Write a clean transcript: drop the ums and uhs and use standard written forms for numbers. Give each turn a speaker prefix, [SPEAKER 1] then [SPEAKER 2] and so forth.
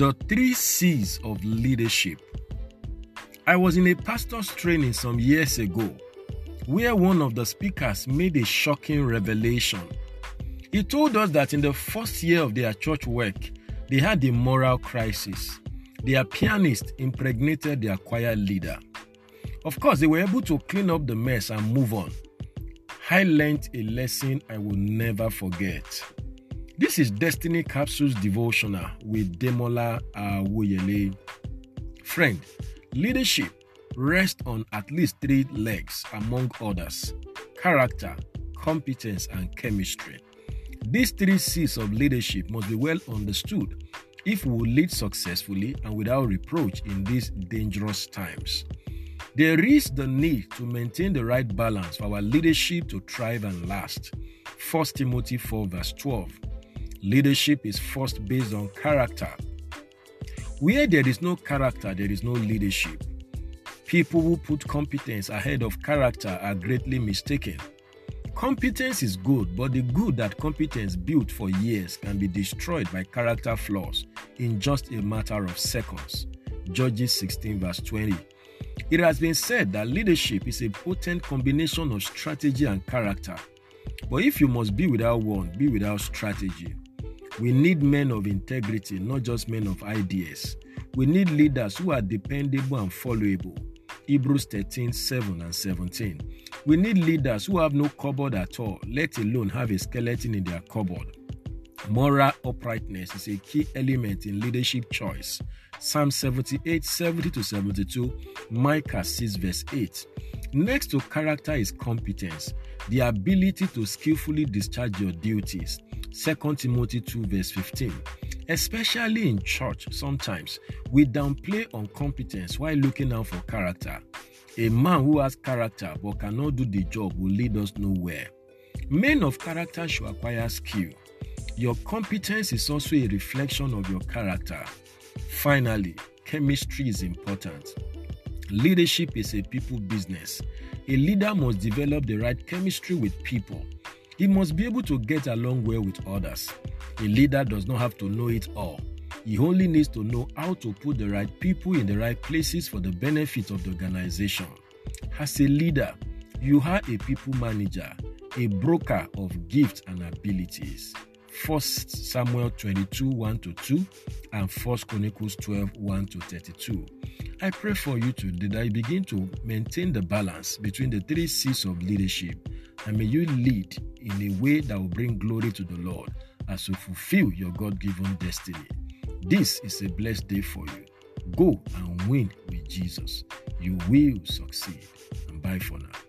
[SPEAKER 1] The 3 C's of leadership. I was in a pastor's training some years ago where one of the speakers made a shocking revelation. He told us that in the first year of their church work, they had a moral crisis. Their pianist impregnated their choir leader. Of course, they were able to clean up the mess and move on. I learned a lesson I will never forget. This is Destiny Capsules Devotional with Demola Awoyele. Friend, leadership rests on at least 3 legs among others: character, competence, and chemistry. These 3 C's of leadership must be well understood if we will lead successfully and without reproach in these dangerous times. There is the need to maintain the right balance for our leadership to thrive and last. 1 Timothy 4 verse 12. Leadership is first based on character. Where there is no character, there is no leadership. People who put competence ahead of character are greatly mistaken. Competence is good, but the good that competence built for years can be destroyed by character flaws in just a matter of seconds. Judges 16 verse 20. It has been said that leadership is a potent combination of strategy and character. But if you must be without one, be without strategy. We need men of integrity, not just men of ideas. We need leaders who are dependable and followable. Hebrews 13, 7 and 17. We need leaders who have no cupboard at all, let alone have a skeleton in their cupboard. Moral uprightness is a key element in leadership choice. Psalm 78, 70-72, Micah 6 verse 8. Next to character is competence, the ability to skillfully discharge your duties. 2 Timothy 2 verse 15. Especially in church, sometimes we downplay on competence while looking out for character. A man who has character but cannot do the job will lead us nowhere. Men of character should acquire skill. Your competence is also a reflection of your character. Finally, chemistry is important. Leadership is a people business. A leader must develop the right chemistry with people. He must be able to get along well with others. A leader does not have to know it all. He only needs to know how to put the right people in the right places for the benefit of the organization. As a leader, you are a people manager, a broker of gifts and abilities. 1 Samuel 22, 1-2 and 1 Chronicles 12, 1-32. I pray for you today that you begin to maintain the balance between the 3 C's of leadership, and may you lead in a way that will bring glory to the Lord as you fulfill your God-given destiny. This is a blessed day for you. Go and win with Jesus. You will succeed. And bye for now.